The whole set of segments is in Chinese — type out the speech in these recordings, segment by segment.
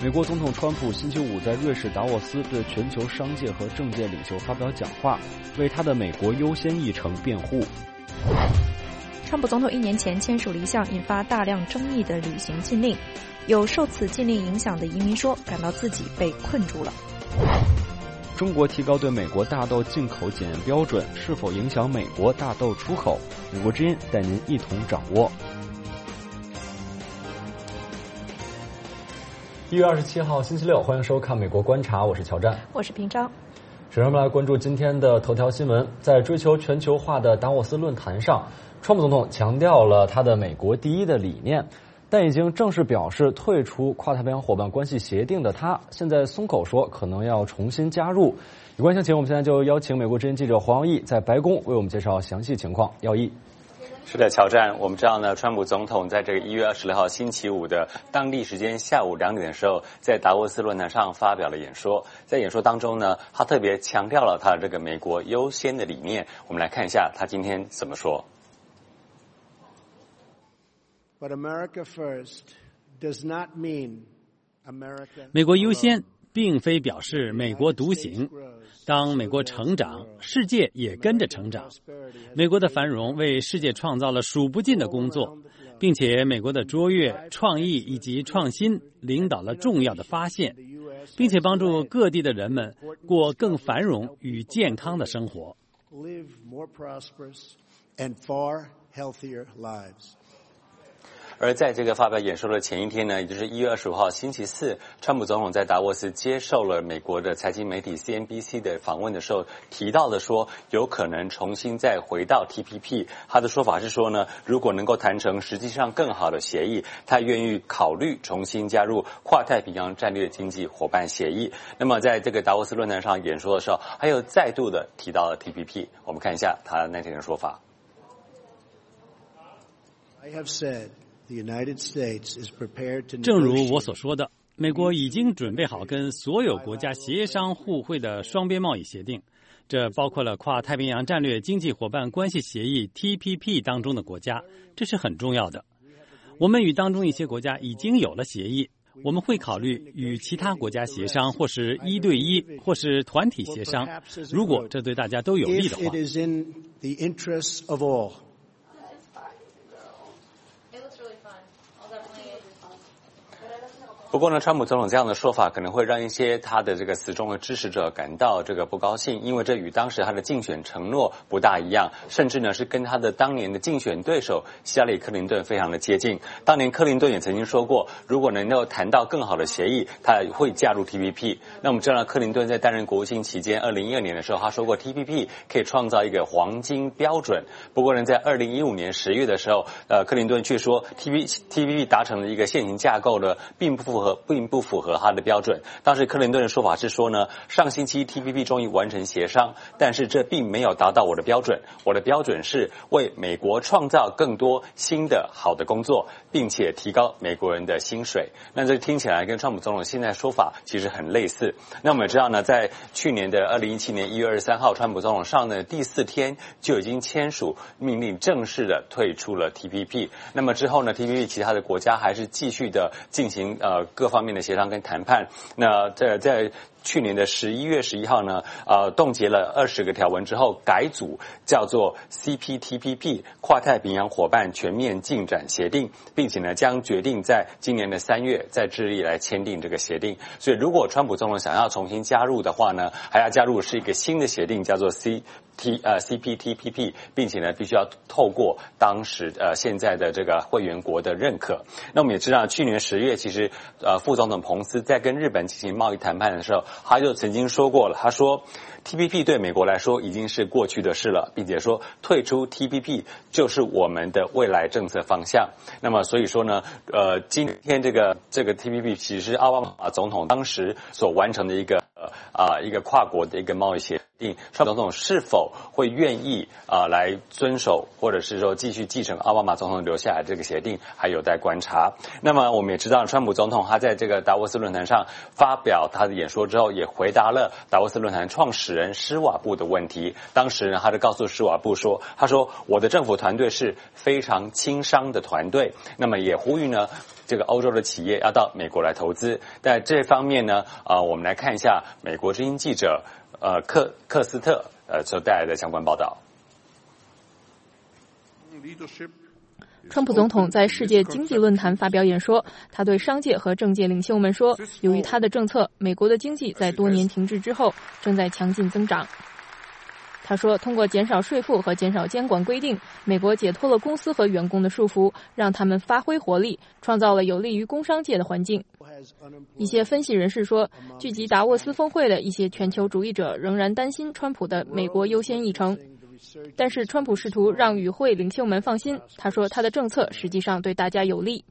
美国总统川普星期五在瑞士达沃斯对全球商界和政界领袖发表讲话，为他的美国优先议程辩护。 川普总统1年前签署了一项引发大量争议的旅行禁令，有受此禁令影响的移民说，感到自己被困住了。 中国提高对美国大豆进口检验标准，是否影响美国大豆出口？美国之音带您一同掌握。1月27号星期六，欢迎收看《美国观察》，我是乔战， 我是平章。 首先我们来关注今天的头条新闻。在追求全球化的达沃斯论坛上，川普总统强调了他的美国第一的理念，但已经正式表示退出跨太平洋伙伴关系协定的他，现在松口说可能要重新加入。有关详情，我们现在就邀请美国之音记者黄耀义在白宫为我们介绍详细情况。耀义。 是的，乔战，我们知道呢，川普总统在这个1月26号星期五的当地时间下午2点的时候，在达沃斯论坛上发表了演说。在演说当中呢，他特别强调了他的这个美国优先的理念。我们来看一下他今天怎么说。 But America first does not mean America. 美国优先并非表示美国独行。当美国成长，世界也跟着成长。美国的繁荣为世界创造了数不尽的工作，并且美国的卓越、创意以及创新领导了重要的发现，并且帮助各地的人们过更繁荣与健康的生活。 Live more prosperous and far healthier lives. 而在这个发表演说的前一天呢，也就是1月25号星期四，川普总统在达沃斯接受了美国的财经媒体 CNBC 的访问的时候，提到了说有可能重新再回到 TPP。他的说法是说呢，如果能够谈成实际上更好的协议，他愿意考虑重新加入跨太平洋战略经济伙伴协议。那么在这个达沃斯论坛上演说的时候，还有再度的提到了 TPP。我们看一下他那天的说法。 I have said 正如我所说的，美国已经准备好跟所有国家协商互惠的双边贸易协定，这包括了跨太平洋战略经济伙伴关系协议 TPP 当中的国家，这是很重要的。我们与当中一些国家已经有了协议，我们会考虑与其他国家协商，或是1对1，或是团体协商，如果这对大家都有利的话。 不过呢，川普总统这样的说法可能会让一些他的这个死忠的支持者感到这个不高兴，因为这与当时他的竞选承诺不大一样，甚至呢是跟他的当年的竞选对手希拉里·克林顿非常的接近。当年克林顿也曾经说过，如果能够谈到更好的协议，他会加入 TPP。那我们知道克林顿在担任国务卿期间，2012年的时候，他说过 TPP 可以创造一个黄金标准。不过呢，在2015年10月的时候，克林顿却说 TPP 达成了一个现行架构呢，并不符合他的标准。当时克林顿的说法是说呢，上星期 TPP 终于完成协商，但是这并没有达到我的标准。我的标准是为美国创造更多新的好的工作，并且提高美国人的薪水。那这听起来跟川普总统现在说法其实很类似。那我们也知道呢，在去年的2017年1月23号，川普总统上任的第4天就已经签署命令，正式的退出了 TPP。那么之后呢 ，TPP 其他的国家还是继续的进行各方面的协商跟谈判。那在去年的11月11号呢，冻结了20个条文之后，改组叫做 CPTPP 跨太平洋伙伴全面进展协定，并且呢将决定在今年的3月在智利来签订这个协定。所以如果川普总统想要重新加入的话呢，还要加入是一个新的协定，叫做 CPTPP， 并且呢必须要透过当时现在的这个会员国的认可。那我们也知道，去年10月其实副总统彭斯在跟日本进行贸易谈判的时候，他就曾经说过了，他说 TPP 对美国来说已经是过去的事了，并且说退出 TPP 就是我们的未来政策方向。那么所以说呢，今天这个 TPP 其实是奥巴马总统当时所完成的一个跨国的一个贸易协定。川普总统是否会愿意来遵守，或者是说继续继承奥巴马总统留下来这个协定，还有待观察。那么我们也知道，川普总统他在这个达沃斯论坛上发表他的演说之后，也回答了达沃斯论坛创始人施瓦布的问题。当时呢，他就告诉施瓦布说，他说我的政府团队是非常轻商的团队，那么也呼吁呢这个欧洲的企业要到美国来投资。在这方面呢，我们来看一下美国之音记者克斯特所带来的相关报道。 川普总统在世界经济论坛发表演说，他对商界和政界领袖们说，由于他的政策，美国的经济在多年停滞之后正在强劲增长。他说，通过减少税负和减少监管规定，美国解脱了公司和员工的束缚，让他们发挥活力，创造了有利于工商界的环境。一些分析人士说，聚集达沃斯峰会的一些全球主义者仍然担心川普的美国优先议程。但是川普试图让与会领袖们放心，他说他的政策实际上对大家有利。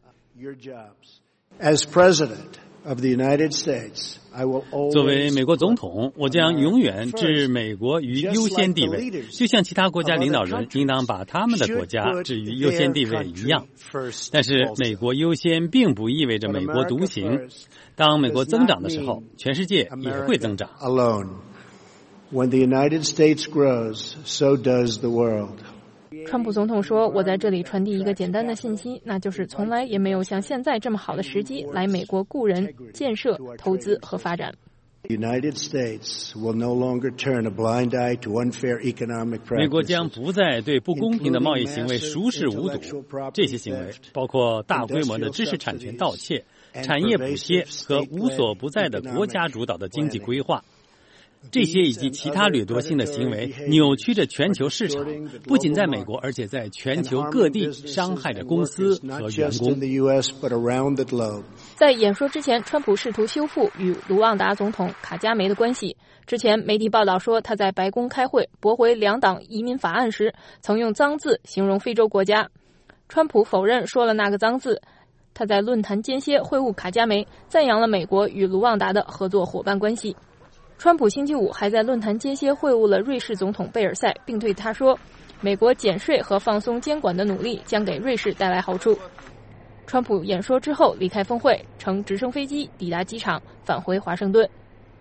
作为美国总统，我将永远置美国于优先地位，就像其他国家领导人应当把他们的国家置于优先地位一样。但是美国优先并不意味着美国独行，当美国增长的时候，全世界也会增长。 When the United States grows, so does the world. 川普总统说，我在这里传递一个简单的信息，那就是从来也没有像现在这么好的时机来美国雇人、建设、投资和发展。 The United States will no longer turn a blind eye to unfair economic practices. 美国将不再对不公平的贸易行为熟视无睹，这些行为包括大规模的知识产权盗窃、产业补贴和无所不在的国家主导的经济规划。这些以及其他掠夺性的行为扭曲着全球市场，不仅在美国，而且在全球各地伤害着公司和员工。 在演说之前，川普试图修复与卢旺达总统卡加梅的关系。之前媒体报道说，他在白宫开会驳回两党移民法案时，曾用脏字形容非洲国家。川普否认说了那个脏字。他在论坛间歇会晤卡加梅，赞扬了美国与卢旺达的合作伙伴关系。川普星期五还在论坛间歇会晤了瑞士总统贝尔塞，并对他说，美国减税和放松监管的努力将给瑞士带来好处。川普演说之后离开峰会，乘直升飞机抵达机场，返回华盛顿。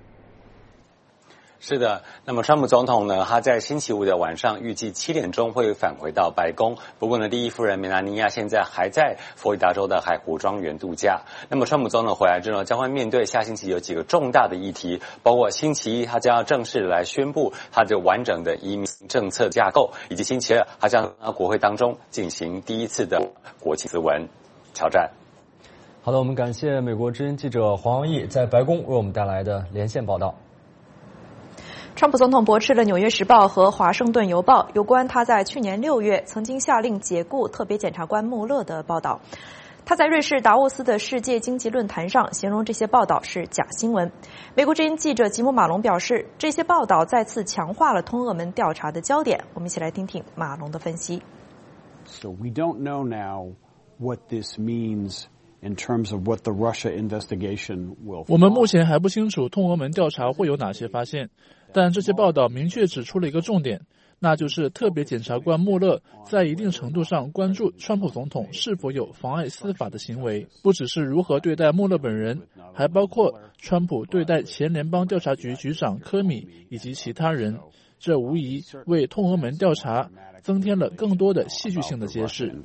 是的，那么川普总统呢，他在星期五的晚上预计7点钟会返回到白宫。不过呢，第一夫人梅拉尼亚现在还在佛罗里达州的海湖庄园度假。那么川普总统回来之后，将会面对下星期有几个重大的议题，包括星期一他将要正式来宣布他的完整的移民政策架构，以及星期二他将在国会当中进行第一次的国情咨文。挑战。 好的，我们感谢美国之音记者黄王毅在白宫为我们带来的连线报道。 川普总统驳斥了《纽约时报》和《华盛顿邮报》有关他在去年6月曾经下令解雇特别检察官穆勒的报道。他在瑞士达沃斯的世界经济论坛上形容这些报道是假新闻。美国之音记者吉姆·马龙表示，这些报道再次强化了通俄门调查的焦点。我们一起来听听马龙的分析。 So we don't know now what this means in terms of what the Russia investigation will. 我们目前还不清楚通俄门调查会有哪些发现，但这些报道明确指出了一个重点，那就是特别检察官穆勒在一定程度上关注川普总统是否有妨碍司法的行为，不只是如何对待穆勒本人，还包括川普对待前联邦调查局局长科米以及其他人。这无疑为通俄门调查增添了更多的戏剧性的揭示。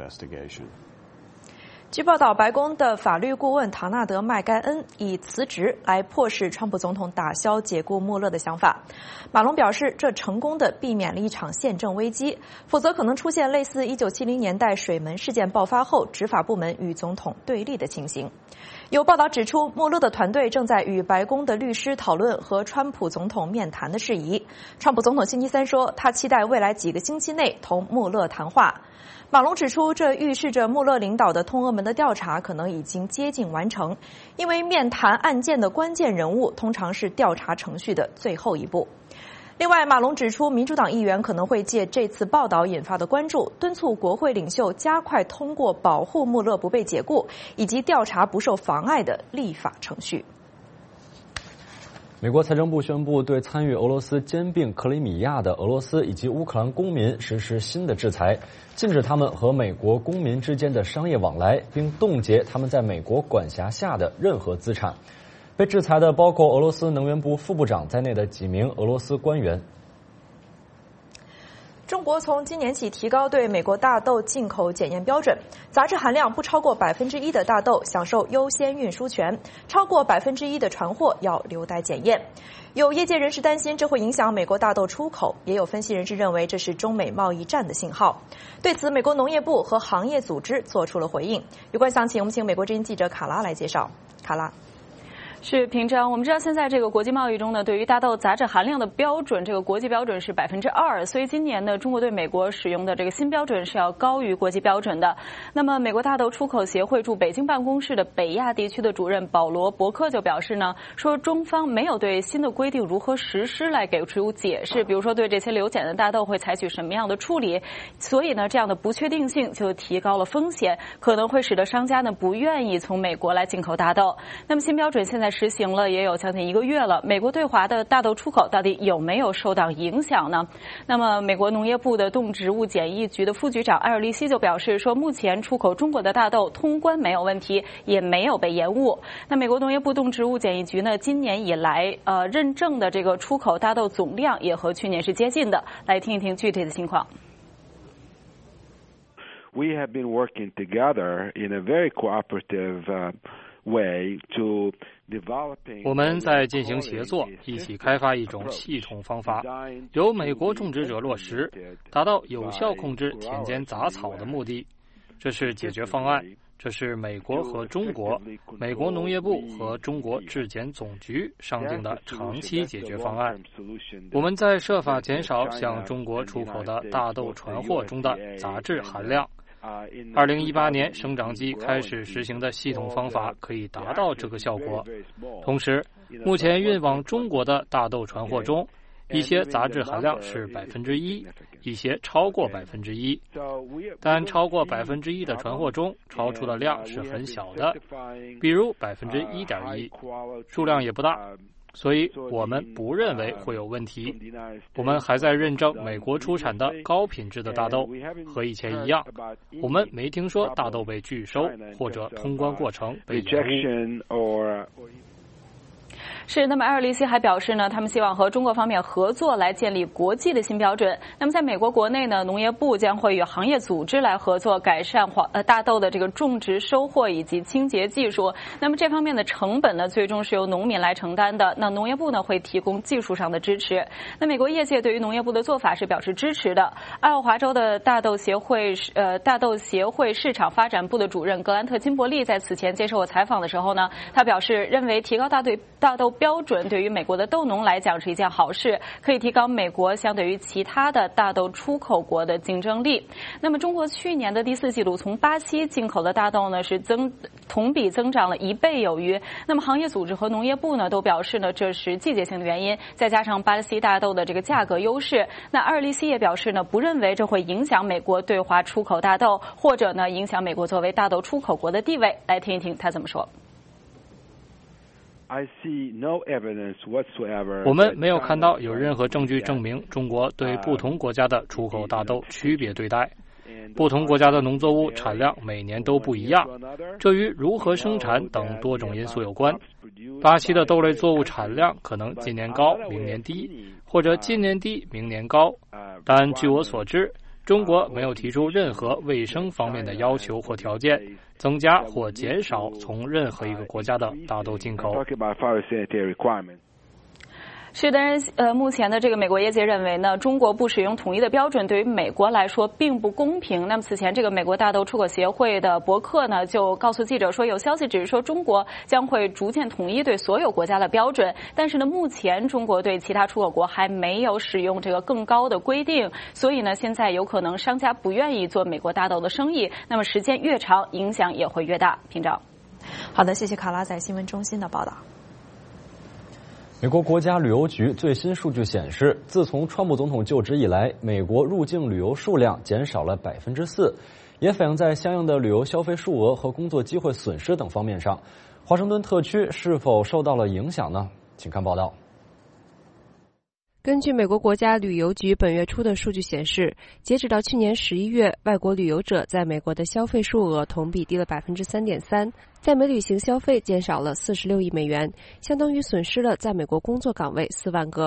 据报道，白宫的法律顾问唐纳德·麦盖恩以辞职来迫使川普总统打消解雇穆勒的想法。马龙表示，这成功地避免了一场宪政危机，否则可能出现类似1970年代水门事件爆发后执法部门与总统对立的情形。有报道指出，穆勒的团队正在与白宫的律师讨论和川普总统面谈的事宜。川普总统星期三说，他期待未来几个星期内同穆勒谈话。马龙指出，这预示着穆勒领导的通俄门的调查可能已经接近完成，因为面谈案件的关键人物通常是调查程序的最后一步。另外，马龙指出，民主党议员可能会借这次报道引发的关注，敦促国会领袖加快通过保护穆勒不被解雇以及调查不受妨碍的立法程序。 美国财政部宣布对参与俄罗斯兼并克里米亚的俄罗斯以及乌克兰公民实施新的制裁，禁止他们和美国公民之间的商业往来，并冻结他们在美国管辖下的任何资产。被制裁的包括俄罗斯能源部副部长在内的几名俄罗斯官员。 中国从今年起提高对美国大豆进口检验标准，杂质含量不超过1%的大豆享受优先运输权，超过1%的船货要留待检验。有业界人士担心这会影响美国大豆出口，也有分析人士认为这是中美贸易战的信号。对此，美国农业部和行业组织做出了回应。有关详情，我们请美国之音记者卡拉来介绍。卡拉。 是平章，我们知道现在这个国际贸易中呢，对于大豆杂质含量的标准，这个国际标准是2%，所以今年呢，中国对美国使用的这个新标准是要高于国际标准的。那么，美国大豆出口协会驻北京办公室的北亚地区的主任保罗·伯克就表示呢，说中方没有对新的规定如何实施来给出解释，比如说对这些留检的大豆会采取什么样的处理，所以呢，这样的不确定性就提高了风险，可能会使得商家呢不愿意从美国来进口大豆。那么新标准现在实行了也有将近1个月了，美国对华的大豆出口到底有没有受到影响呢？那么美国农业部的动植物检疫局的副局长埃尔利希就表示说，目前出口中国的大豆通关没有问题，也没有被延误。那美国农业部动植物检疫局呢，今年以来认证的这个出口大豆总量也和去年是接近的。来听一听具体的情况。 We have been working together in a very cooperative way to developing. 我们在进行协作，一起开发一种系统方法，由美国种植者落实，达到有效控制田间杂草的目的。这是解决方案，这是美国和中国、美国农业部和中国质检总局商定的长期解决方案。我们在设法减少向中国出口的大豆船货中的杂质含量。2018年生长季开始实行的系统方法可以达到这个效果。同时，目前运往中国的大豆船货中，一些杂质含量是1%，一些超过1%，但超过1%的船货中超出的量是很小的，比如1.1%，数量也不大。所以我们不认为会有问题。我们还在认证美国出产的高品质的大豆，和以前一样，我们没听说大豆被拒收或者通关过程被延误。 是，那么埃尔利希还表示呢，他们希望和中国方面合作来建立国际的新标准。那么在美国国内呢，农业部将会与行业组织来合作，改善大豆的这个种植、收获以及清洁技术。那么这方面的成本呢，最终是由农民来承担的。那农业部呢会提供技术上的支持。那美国业界对于农业部的做法是表示支持的。爱奥华州的大豆协会市场发展部的主任格兰特·金伯利在此前接受我采访的时候呢，他表示认为提高大豆标准对于美国的豆农来讲是一件好事，可以提高美国相对于其他的大豆出口国的竞争力。那么中国去年的第4季度从巴西进口的大豆呢是同比增长了1倍有余。那么行业组织和农业部呢都表示呢这是季节性的原因，再加上巴西大豆的这个价格优势。那埃尔利希也表示呢不认为这会影响美国对华出口大豆，或者呢影响美国作为大豆出口国的地位。来听一听他怎么说。 我们没有看到有任何证据证明中国对不同国家的出口大豆区别对待。不同国家的农作物产量每年都不一样，这与如何生产等多种因素有关。巴西的豆类作物产量可能今年高明年低，或者今年低明年高。但据我所知，中国没有提出任何卫生方面的要求或条件，增加或减少从任何一个国家的大豆进口。 是的，目前的这个美国业界认为呢，中国不使用统一的标准对于美国来说并不公平。那么此前这个美国大豆出口协会的伯克呢就告诉记者说，有消息指说中国将会逐渐统一对所有国家的标准，但是呢目前中国对其他出口国还没有使用这个更高的规定，所以呢现在有可能商家不愿意做美国大豆的生意，那么时间越长影响也会越大。平照。 好的，谢谢卡拉在新闻中心的报道。 美国国家旅游局最新数据显示，自从川普总统就职以来，美国入境旅游数量减少了4%，也反映在相应的旅游消费数额和工作机会损失等方面上。华盛顿特区是否受到了影响呢？请看报道。 根据美国国家旅游局本月初的数据显示，截止到去年11月，外国旅游者在美国的消费数额同比低了3.3%，在美旅行消费减少了46亿美元，相当于损失了在美国工作岗位4万个。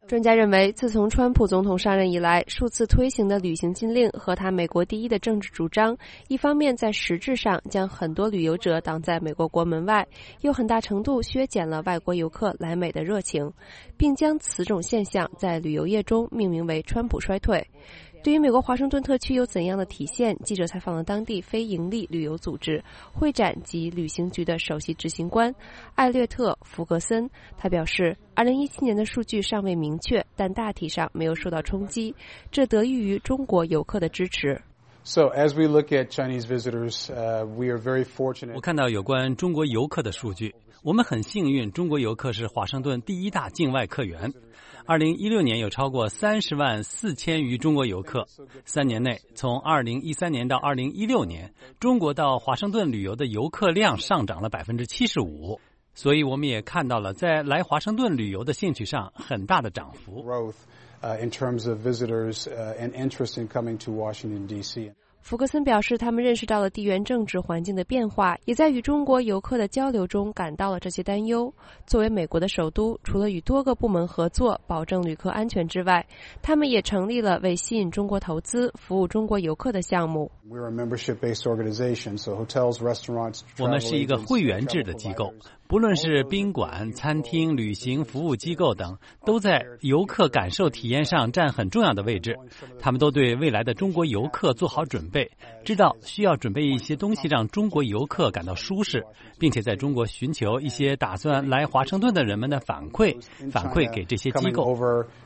专家认为，自从川普总统上任以来，数次推行的旅行禁令和他美国第一的政治主张，一方面在实质上将很多旅游者挡在美国国门外，又很大程度削减了外国游客来美的热情，并将此种现象在旅游业中命名为“川普衰退”。对于美国华盛顿特区有怎样的体现，记者采访了当地非营利旅游组织会展及旅行局的首席执行官艾略特·福格森。他表示，2017年的数据尚未明确，但大体上没有受到冲击，这得益于中国游客的支持。 So as we look at Chinese visitors, we are very fortunate. 我看到有关中国游客的数据，我们很幸运，中国游客是华盛顿第一大境外客源。2016年有超过30万4千余中国游客，3年内，从2013年到2016年，中国到华盛顿旅游的游客量上涨了75%。所以我们也看到了在来华盛顿旅游的兴趣上很大的涨幅。 In terms of visitors and interest in coming to Washington, D.C. 福格森表示，他们认识到了地缘政治环境的变化，也在与中国游客的交流中感到了这些担忧。作为美国的首都，除了与多个部门合作保证旅客安全之外，他们也成立了为吸引中国投资、服务中国游客的项目。 We're a membership-based organization, so hotels, restaurants, 我们是一个会员制的机构，不论是宾馆、餐厅、旅行服务机构等，都在游客感受体验上占很重要的位置。他们都对未来的中国游客做好准备，知道需要准备一些东西让中国游客感到舒适，并且在中国寻求一些打算来华盛顿的人们的反馈给这些机构。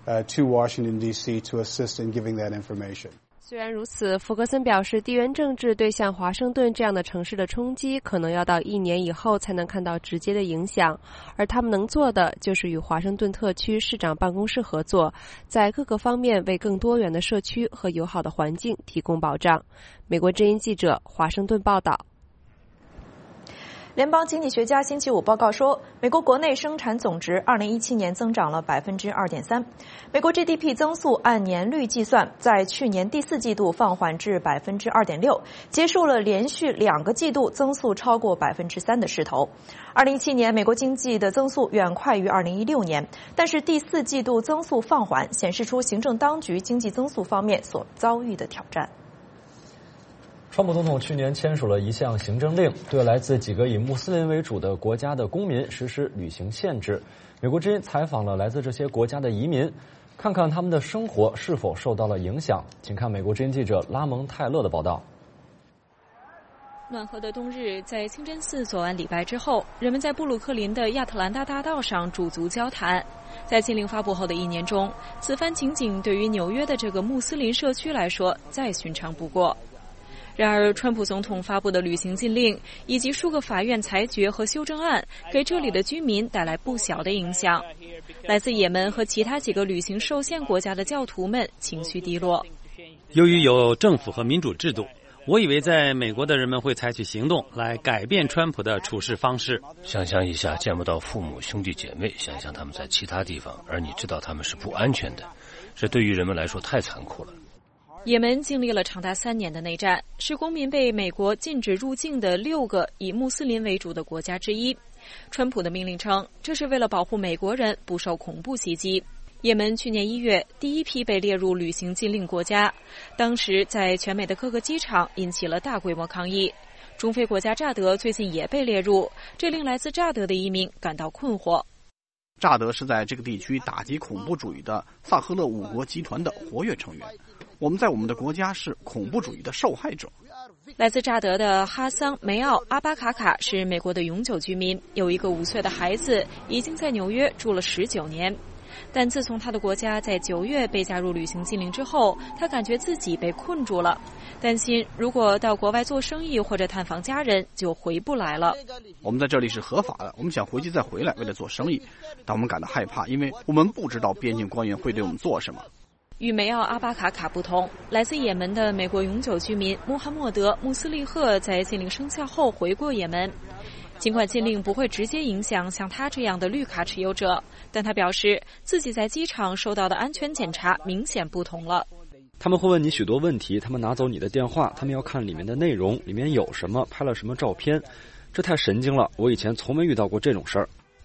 虽然如此，福格森表示，地缘政治对像华盛顿这样的城市的冲击可能要到1年以后才能看到直接的影响，而他们能做的就是与华盛顿特区市长办公室合作，在各个方面为更多元的社区和友好的环境提供保障。美国之音记者华盛顿报道。 联邦经济学家星期五报告说，美国国内生产总值2017年增长了 2.3%。美国 GDP 增速按年率计算，在去年第4季度放缓至 2.6%， 结束了连续2个季度增速超过 3% 的势头。2017年美国经济的增速远快于2016年，但是第4季度增速放缓，显示出行政当局经济增速方面所遭遇的挑战。 川普总统去年签署了一项行政令，对来自几个以穆斯林为主的国家的公民实施旅行限制。美国之音采访了来自这些国家的移民，看看他们的生活是否受到了影响。请看美国之音记者拉蒙泰勒的报道。 暖和的冬日，在清真寺做完礼拜之后，人们在布鲁克林的亚特兰大大道上驻足交谈。在禁令发布后的1年中，此番情景对于纽约的这个穆斯林社区来说再寻常不过。然而，川普总统发布的旅行禁令以及数个法院裁决和修正案，给这里的居民带来不小的影响。来自也门和其他几个旅行受限国家的教徒们情绪低落。 由于有政府和民主制度，我以为在美国的人们会采取行动来改变川普的处事方式。 想象一下见不到父母兄弟姐妹，想象他们在其他地方，而你知道他们是不安全的，这对于人们来说太残酷了。 也门经历了长达3年的内战，是公民被美国禁止入境的6个以穆斯林为主的国家之一。川普的命令称，这是为了保护美国人不受恐怖袭击。也门去年1月第一批被列入旅行禁令国家，当时在全美的各个机场引起了大规模抗议。中非国家乍得最近也被列入，这令来自乍得的移民感到困惑。 乍得是在这个地区打击恐怖主义的萨赫勒5国集团的活跃成员。我们在我们的国家是恐怖主义的受害者。 来自乍得的哈桑梅奥阿巴卡卡是美国的永久居民，有一个5岁的孩子，已经在纽约住了19年。但自从他的国家在9月被加入旅行禁令之后，他感觉自己被困住了，担心如果到国外做生意或者探访家人就回不来了。 我们在这里是合法的，我们想回去再回来，为了做生意，但我们感到害怕，因为我们不知道边境官员会对我们做什么。 与梅奥阿巴卡卡不同，来自也门的美国永久居民穆罕默德·穆斯利赫在禁令生效后回过也门。尽管禁令不会直接影响像他这样的绿卡持有者，但他表示自己在机场受到的安全检查明显不同了。 他们会问你许多问题，他们拿走你的电话，他们要看里面的内容，里面有什么，拍了什么照片，这太神经了，我以前从没遇到过这种事儿。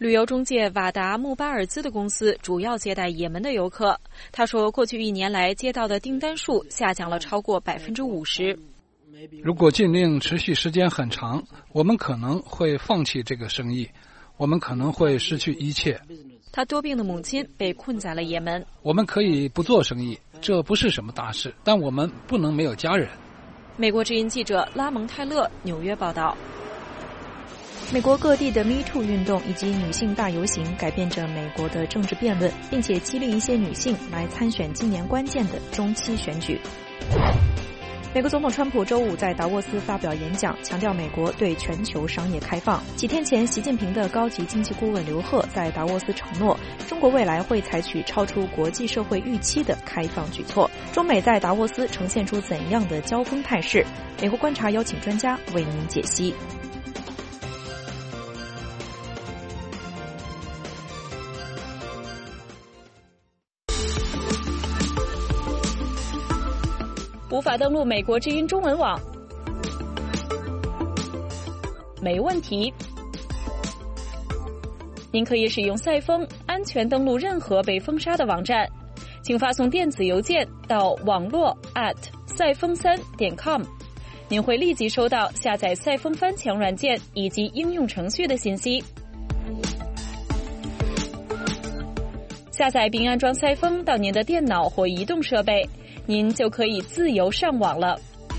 旅游中介瓦达穆巴尔兹的公司主要接待也门的游客。他说，过去1年来接到的订单数下降了超过50%。 如果禁令持续时间很长，我们可能会放弃这个生意，我们可能会失去一切。 他多病的母亲被困在了也门。 我们可以不做生意，这不是什么大事，但我们不能没有家人。 美国之音记者拉蒙泰勒纽约报道。 美国各地的 Me Too 运动以及女性大游行改变着美国的政治辩论，并且激励一些女性来参选今年关键的中期选举。美国总统川普周五在达沃斯发表演讲，强调美国对全球商业开放。几天前，习近平的高级经济顾问刘鹤在达沃斯承诺，中国未来会采取超出国际社会预期的开放举措。中美在达沃斯呈现出怎样的交锋态势？美国观察邀请专家为您解析。 无法登录美国之音中文网？没问题，您可以使用赛风安全登录任何被封杀的网站，请发送电子邮件到网络赛风3.com， 您会立即收到下载赛风翻墙软件以及应用程序的信息。下载并安装赛风到您的电脑或移动设备，您就可以自由上网了。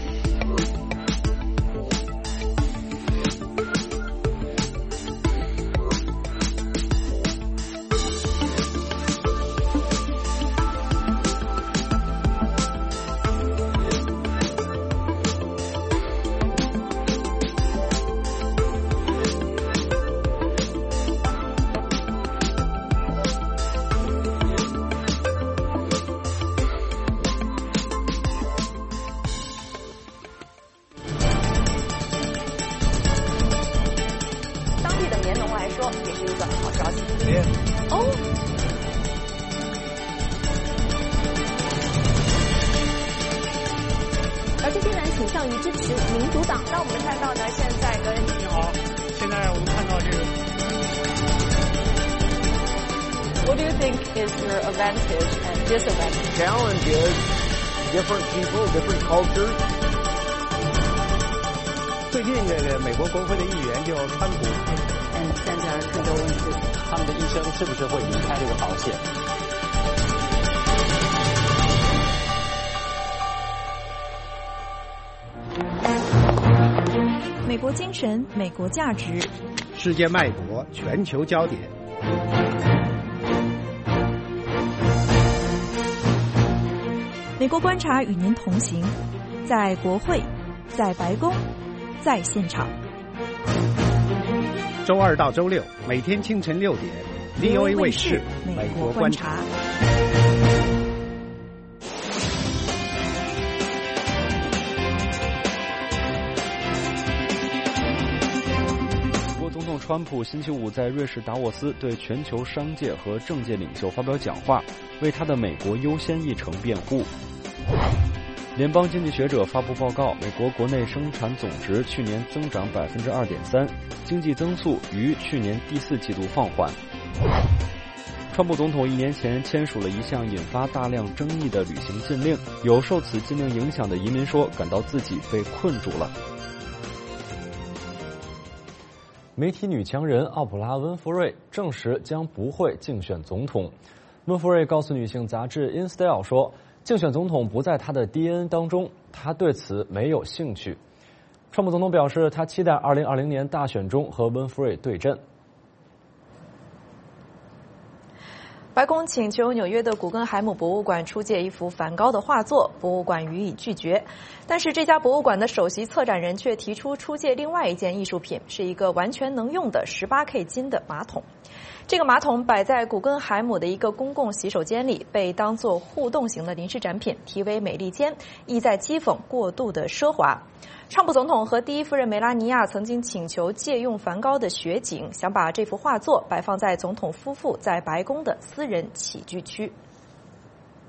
What do you think is your advantage and disadvantage? Challenge is different people, different cultures. 最近这个美国国会的议员就川普， 现在更多问题，他们的医生是不是会离开这个保险？ 美国精神，美国价值， 世界脉搏，全球焦点。 美国观察与您同行，在国会，在白宫，在现场。 周2到周6，每天清晨6点 ，VOA 卫视美国观察。 美国总统川普星期五在瑞士达沃斯对全球商界和政界领袖发表讲话，为他的美国优先议程辩护。联邦经济学者发布报告，美国国内生产总值去年增长 2.3%， 经济增速于去年第4季度放缓。川普总统1年前签署了一项引发大量争议的旅行禁令，有受此禁令影响的移民说感到自己被困住了。媒体女强人奥普拉·温弗瑞证实将不会竞选总统。温弗瑞告诉女性杂志《InStyle》说，竞选总统不在她的 DNA 当中，她对此没有兴趣。川普总统表示，他期待2020年大选中和温弗瑞对阵。 白宫请求纽约的古根海姆博物馆出借一幅梵高的画作，博物馆予以拒绝。但是这家博物馆的首席策展人却提出出借另外一件艺术品，是一个完全能用的18K 金的马桶。这个马桶摆在古根海姆的一个公共洗手间里，被当作互动型的临时展品，题为美利坚，意在讥讽过度的奢华。川普总统和第一夫人梅拉尼亚曾经请求借用梵高的雪景，想把这幅画作摆放在总统夫妇在白宫的私人起居区。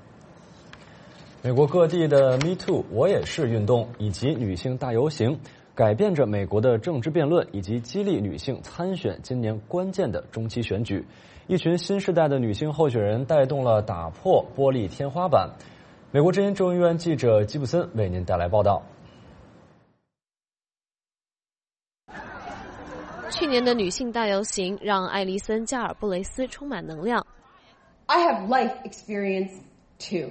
美国各地的 Me Too 我也是运动以及女性大游行， 改变着美国的政治辩论，以及激励女性参选今年关键的中期选举。一群新时代的女性候选人带动了打破玻璃天花板。美国之音众议院记者吉普森为您带来报道。 去年的女性大游行让艾丽森·加尔布雷斯充满能量。 I have life experience too.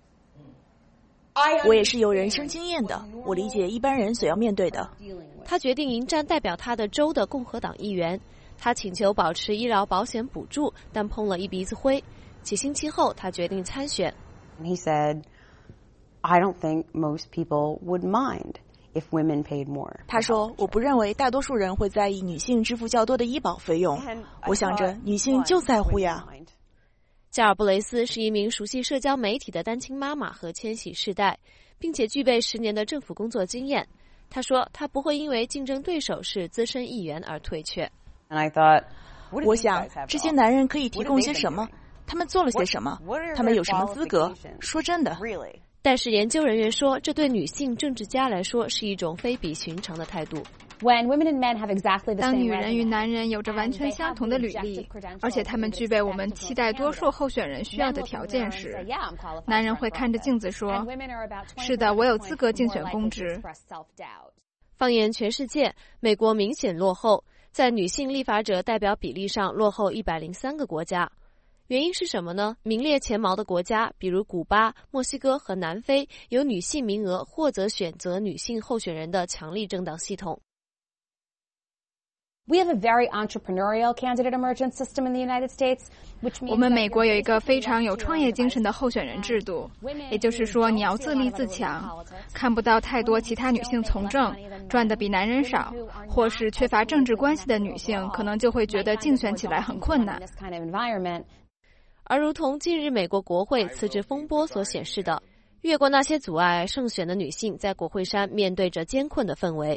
我也是有人生经验的，我理解一般人所要面对的。 她决定迎战代表她的州的共和党议员。她请求保持医疗保险补助，但碰了一鼻子灰。几星期后，她决定参选。 He said, "I don't think most people would mind if women paid more." 他说：“我不认为大多数人会在意女性支付较多的医保费用。我想着女性就在乎呀。” 加尔布雷斯是一名熟悉社交媒体的单亲妈妈和千禧世代，并且具备10年的政府工作经验。她说：“她不会因为竞争对手是资深议员而退却。” 我想这些男人可以提供些什么？他们做了些什么？他们有什么资格？说真的。 但是研究人员说，这对女性政治家来说是一种非比寻常的态度。 当女人与男人有着完全相同的履历，而且他们具备我们期待多数候选人需要的条件时，男人会看着镜子说：“是的，我有资格竞选公职。” 放眼全世界，美国明显落后，在女性立法者代表比例上落后103个国家。原因是什么呢？名列前茅的国家，比如古巴、墨西哥和南非，有女性名额或者选择女性候选人的强力政党系统。 We have a very entrepreneurial candidate emergence system in the United States, which means 我们美国有一个非常有创业精神的候选人制度，也就是说你要自立自强，看不到太多其他女性从政，赚的比男人少，或是缺乏政治关系的女性，可能就会觉得竞选起来很困难。 而如同近日美国国会辞职风波所显示的，越过那些阻碍，胜选的女性在国会山面对着艰困的氛围。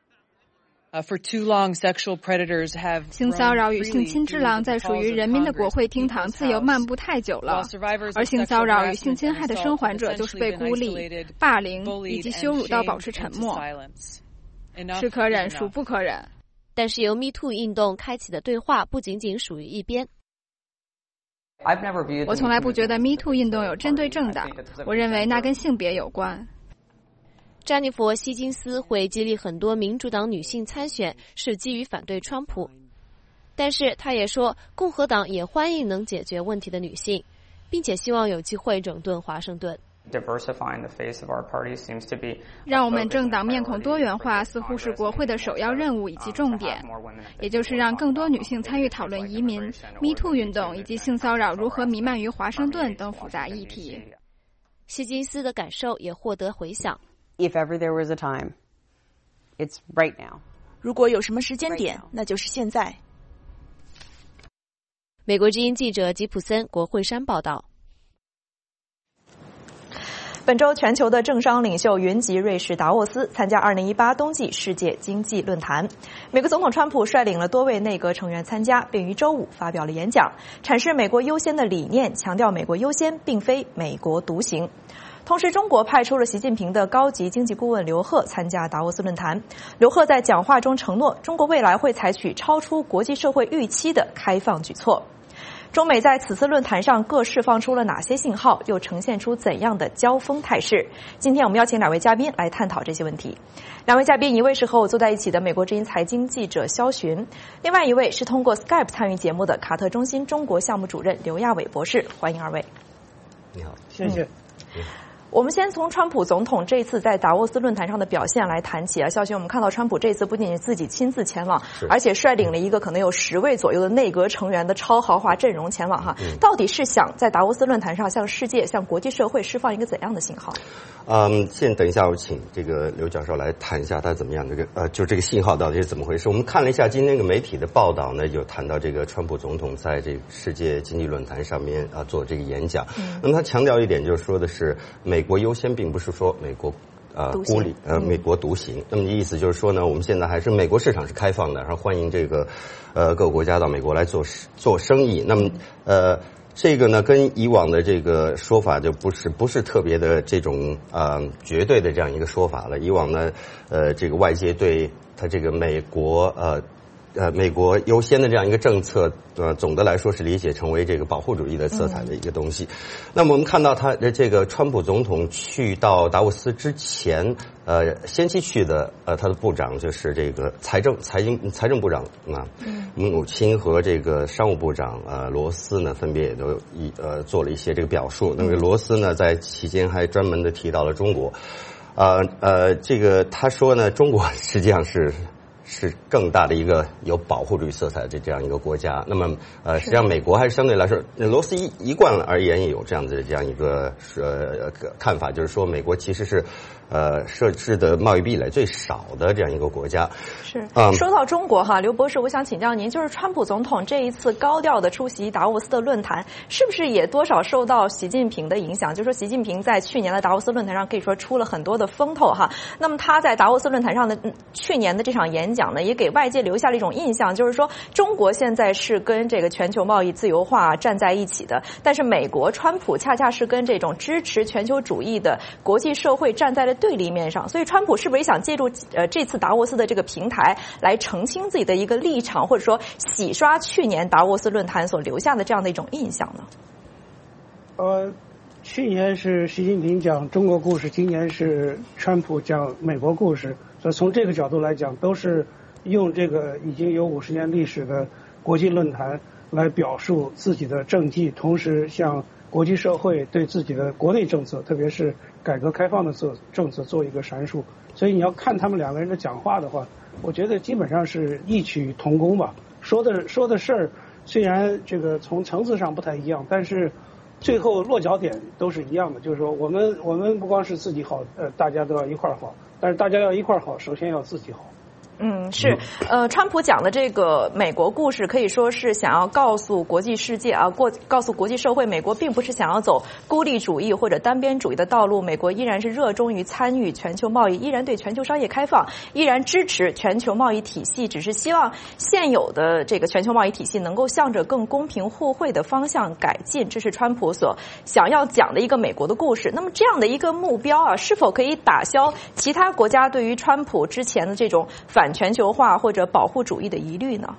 性骚扰与性侵之狼在属于人民的国会厅堂自由漫步太久了，而性骚扰与性侵害的生还者就是被孤立、霸凌以及羞辱到保持沉默。是可忍，孰不可忍？ 但是由 MeToo 运动开启的对话不仅仅属于一边。 我从来不觉得 MeToo 运动有针对政党，我认为那跟性别有关。 詹妮弗·希金斯会激励很多民主党女性参选，是基于反对川普。但是她也说，共和党也欢迎能解决问题的女性，并且希望有机会整顿华盛顿。 让我们政党面孔多元化似乎是国会的首要任务以及重点，也就是让更多女性参与讨论移民、MeToo 运动以及性骚扰如何弥漫于华盛顿等复杂议题。 希金斯的感受也获得回响。 If ever there was a time, it's right now. 如果有什么时间点，那就是现在。 美国之音记者吉普森，国会山报道。 本周全球的政商领袖云集瑞士达沃斯，参加2018冬季世界经济论坛。美国总统川普率领了多位内阁成员参加，并于周五发表了演讲，阐释美国优先的理念，强调美国优先并非美国独行。同时，中国派出了习近平的高级经济顾问刘鹤参加达沃斯论坛。刘鹤在讲话中承诺，中国未来会采取超出国际社会预期的开放举措。中美在此次论坛上各释放出了哪些信号，又呈现出怎样的交锋态势？今天我们邀请2位嘉宾来探讨这些问题。2位嘉宾，一位是和我坐在一起的美国之音财经记者肖寻，另外一位是通过 Skype 参与节目的卡特中心中国项目主任刘亚伟博士。欢迎2位。 你好，谢谢。 我们先从川普总统这一次在达沃斯论坛上的表现来谈起啊。肖勋，我们看到川普这次不仅仅自己亲自前往，而且率领了一个可能有10位左右的内阁成员的超豪华阵容前往哈。到底是想在达沃斯论坛上向世界、向国际社会释放一个怎样的信号？ 先等一下，我请这个刘教授来谈一下他怎么样就这个信号到底是怎么回事。我们看了一下今天的媒体的报道呢，有谈到这个川普总统在这个世界经济论坛上面做这个演讲。那么他强调一点，就是说的是美国优先，并不是说美国孤立美国独行。那么意思就是说呢，我们现在还是美国市场是开放的，然后欢迎这个各个国家到美国来做生意。那么这个呢，跟以往的这个说法就不是特别的这种绝对的这样一个说法了。以往呢，这个外界对它这个美国优先的这样一个政策，总的来说是理解成为这个保护主义的色彩的一个东西。那么我们看到他的这个川普总统去到达沃斯之前，先期去的他的部长就是这个财政部长姆努钦和这个商务部长罗斯呢，分别也都做了一些这个表述。那么罗斯呢，在期间还专门的提到了中国，这个他说呢，中国实际上是更大的一个有保护主义色彩的这样一个国家。那么实际上美国还是相对来说，罗斯一贯而言也有这样一个看法，就是说美国其实是设置的贸易壁垒最少的这样一个国家。 是。说到中国哈，刘博士，我想请教您，就是川普总统这一次高调的出席达沃斯的论坛，是不是也多少受到习近平的影响？就是说习近平在去年的达沃斯论坛上可以说出了很多的风头哈。那么他在达沃斯论坛上的去年的这场演讲呢，也给外界留下了一种印象，就是说中国现在是跟这个全球贸易自由化站在一起的，但是美国川普恰恰是跟这种支持全球主义的国际社会站在了对立面上。所以川普是不是也想借助这次达沃斯的这个平台来澄清自己的一个立场，或者说洗刷去年达沃斯论坛所留下的这样的一种印象呢？ 去年是习近平讲中国故事，今年是川普讲美国故事，所以从这个角度来讲，都是用这个已经有50年历史的国际论坛来表述自己的政绩，同时向国际社会对自己的国内政策，特别是改革开放的政策做一个阐述。所以你要看他们两个人的讲话的话，我觉得基本上是异曲同工吧。说的事儿虽然这个从层次上不太一样，但是最后落脚点都是一样的，就是说我们不光是自己好，大家都要一块儿好，但是大家要一块儿好，首先要自己好。 是，川普讲的这个美国故事可以说是想要告诉国际世界告诉国际社会，美国并不是想要走孤立主义或者单边主义的道路，美国依然是热衷于参与全球贸易，依然对全球商业开放，依然支持全球贸易体系，只是希望现有的这个全球贸易体系能够向着更公平互惠的方向改进，这是川普所想要讲的一个美国的故事。那么这样的一个目标是否可以打消其他国家对于川普之前的这种反全球化或者保护主义的疑虑呢？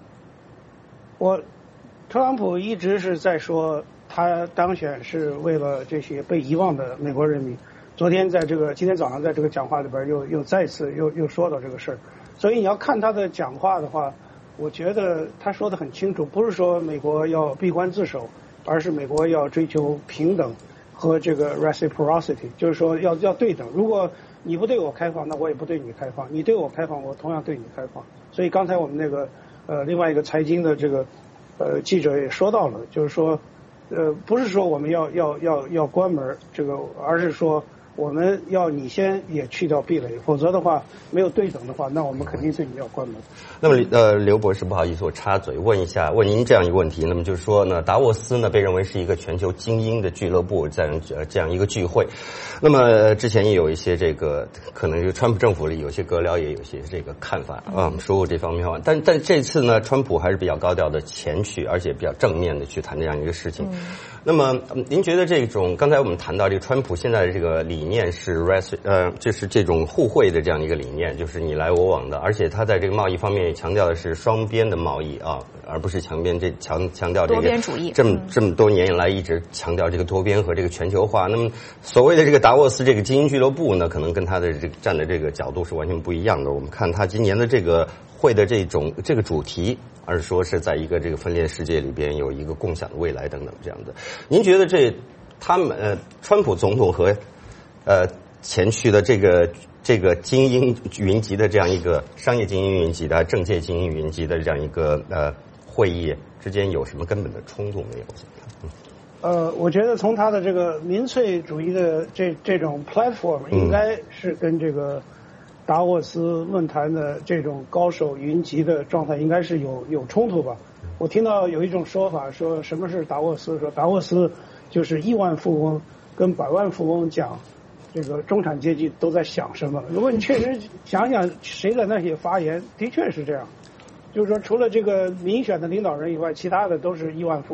特朗普一直是在说他当选是为了这些被遗忘的美国人民。今天早上在这个讲话里边又再次又说到这个事儿。所以你要看他的讲话的话，我觉得他说得很清楚，不是说美国要闭关自守，而是美国要追求平等和这个 reciprocity， 就是说要对等。如果你不对我开放，那我也不对你开放；你对我开放，我同样对你开放。所以刚才我们那个另外一个财经的这个记者也说到了，就是说不是说我们要关门这个，而是说我们要你先也去掉壁垒，否则的话没有对等的话，那我们肯定对你要关门。 那么刘博士，不好意思，我插嘴问您这样一个问题。那么就是说呢，达沃斯呢被认为是一个全球精英的俱乐部，这样一个聚会。那么之前也有一些这个可能就川普政府里有些阁僚也有些这个看法说过这方面话，但这次呢，川普还是比较高调的前去，而且比较正面的去谈这样一个事情。那么您觉得这种刚才我们谈到这个川普现在的这个理念是就是这种互惠的这样一个理念，就是你来我往的，而且他在这个贸易方面也强调的是双边的贸易而不是强调这个多边主义。 这么多年以来一直强调这个多边和这个全球化。那么所谓的这个达沃斯这个精英俱乐部呢，可能跟他的这个站的这个角度是完全不一样的。我们看他今年的这个会的这个主题，而是说是在一个这个分裂世界里边有一个共享的未来等等这样的。您觉得川普总统和前去的这个精英云集的这样一个商业精英云集的政界精英云集的这样一个会议之间有什么根本的冲突没有？ 我觉得从他的这个民粹主义的这种 platform 应该是跟这个达沃斯论坛的这种高手云集的状态应该是有冲突吧。我听到有一种说法，说什么是达沃斯，说达沃斯就是亿万富翁跟百万富翁讲这个中产阶级都在想什么。如果你确实想想谁的那些发言，的确是这样，就是说除了这个民选的领导人以外，其他的都是亿万富翁。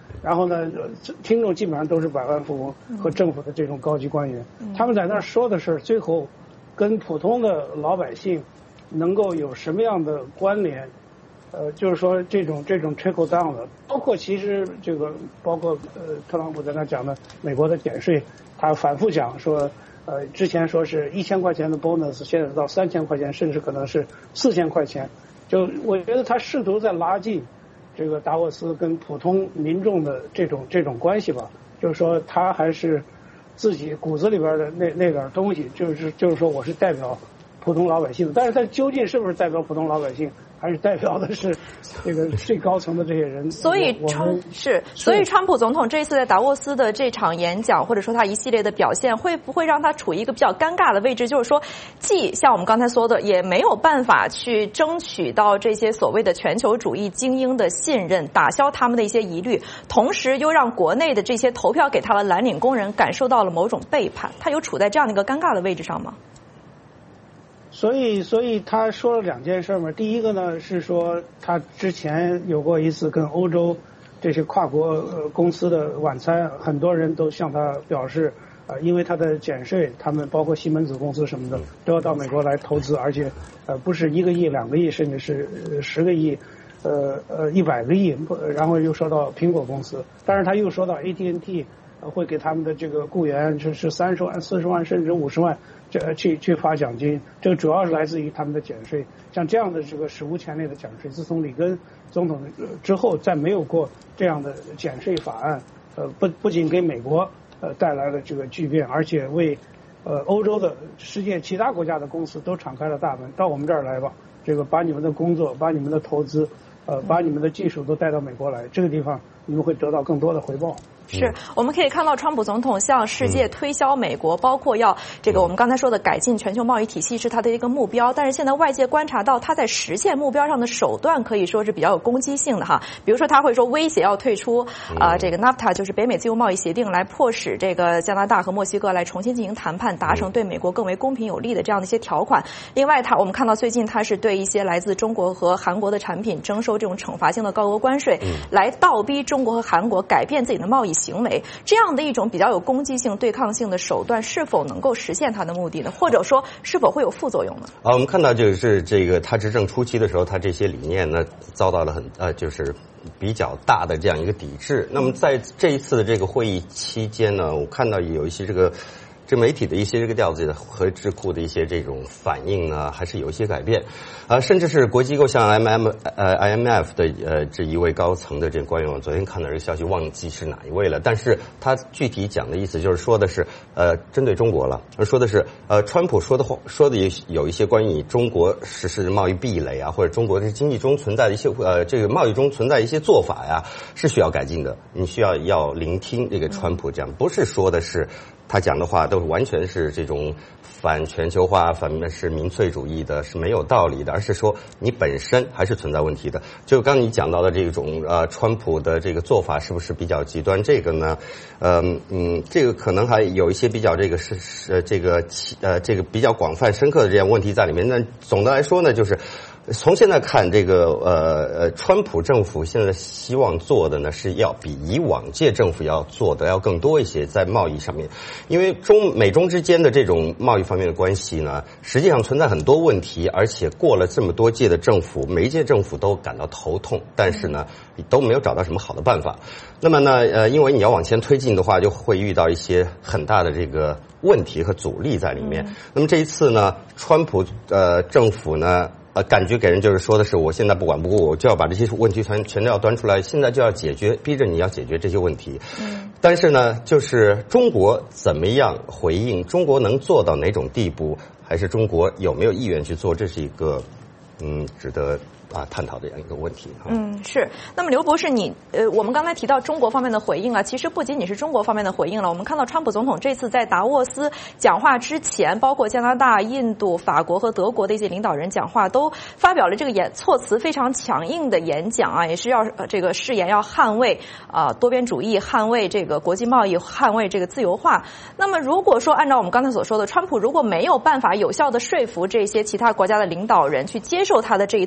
然后呢，听众基本上都是百万富翁和政府的这种高级官员，他们在那儿说的事，最后跟普通的老百姓能够有什么样的关联？就是说这种 trickle down 的，包括其实这个包括特朗普在那讲的美国的减税，他反复讲说之前说是1000块钱的 bonus， 现在到3000块钱，甚至可能是4000块钱。就我觉得他试图在拉近这个达沃斯跟普通民众的这种关系吧。就是说他还是自己骨子里边的那点东西，就是说我是代表普通老百姓的，但是他究竟是不是代表普通老百姓？还是代表的是这个最高层的这些人。 所以川普总统这一次在达沃斯的这场演讲，或者说他一系列的表现，会不会让他处于一个比较尴尬的位置？就是说，既像我们刚才说的，也没有办法去争取到这些所谓的全球主义精英的信任，打消他们的一些疑虑，同时又让国内的这些投票给他的蓝领工人感受到了某种背叛。他有处在这样的一个尴尬的位置上吗？ 所以他说了2件事嘛。第一个呢是说他之前有过一次跟欧洲这些跨国公司的晚餐，很多人都向他表示因为他的减税，他们包括西门子公司什么的都要到美国来投资，而且不是1个亿、2个亿，甚至是10个亿100个亿，然后又说到苹果公司，但是他又说到 AT&T 会给他们的这个雇员是30万、40万甚至50万去发奖金，这个主要是来自于他们的减税。像这样的这个史无前例的减税，自从里根总统之后再没有过这样的减税法案。不仅给美国带来了这个巨变，而且为欧洲的世界其他国家的公司都敞开了大门，到我们这儿来吧，这个把你们的工作、把你们的投资、把你们的技术都带到美国来，这个地方你们会得到更多的回报。 是，我们可以看到川普总统向世界推销美国，包括要这个我们刚才说的改进全球贸易体系是他的一个目标，但是现在外界观察到他在实现目标上的手段可以说是比较有攻击性的哈。比如说他会说威胁要退出这个 NAFTA 就是北美自由贸易协定，来迫使这个加拿大和墨西哥来重新进行谈判，达成对美国更为公平有利的这样的一些条款。另外我们看到最近他是对一些来自中国和韩国的产品征收这种惩罚性的高额关税，来倒逼中国和韩国改变自己的贸易行为。这样的一种比较有攻击性、对抗性的手段，是否能够实现他的目的呢？或者说，是否会有副作用呢？ 我们看到就是这个他执政初期的时候，他这些理念呢遭到了就是比较大的这样一个抵制。那么在这一次的这个会议期间呢，我看到有一些这媒体的一些这个调子和智库的一些这种反应呢，还是有一些改变，甚至是国际机构像 IMF 的这一位高层的这个官员，我昨天看到这个消息，忘记是哪一位了，但是他具体讲的意思就是说的是针对中国了，说的是川普说的也有一些关于中国实施贸易壁垒啊，或者中国的经济中存在的一些这个贸易中存在一些做法呀，是需要改进的，你需要聆听这个川普讲，不是说的是他讲的话都完全是这种反全球化、反是民粹主义的，是没有道理的，而是说你本身还是存在问题的。就刚你讲到的这种川普的这个做法是不是比较极端？这个呢，这个可能还有一些比较这个这个比较广泛深刻的这样问题在里面。那总的来说呢，就是从现在看，这个川普政府现在希望做的呢，是要比以往届政府要做的要更多一些，在贸易上面，因为美中之间的这种贸易方面的关系呢，实际上存在很多问题，而且过了这么多届的政府，每一届政府都感到头痛，但是呢，都没有找到什么好的办法。那么呢，因为你要往前推进的话，就会遇到一些很大的这个问题和阻力在里面。那么这一次呢，川普政府呢，感觉给人就是说的是，我现在不管不顾，我就要把这些问题全都要端出来，现在就要解决，逼着你要解决这些问题。但是呢，就是中国怎么样回应，中国能做到哪种地步，还是中国有没有意愿去做，这是一个值得探讨这样一个问题。 是。那么刘博士，我们刚才提到中国方面的回应啊，其实不仅仅是中国方面的回应了。我们看到川普总统这次在达沃斯讲话之前，包括加拿大、印度、法国和德国的一些领导人讲话，都发表了这个措辞非常强硬的演讲啊，也是要这个誓言要捍卫多边主义，捍卫这个国际贸易，捍卫这个自由化。那么如果说按照我们刚才所说的，川普如果没有办法有效的说服这些其他国家的领导人去接受他的这一套国际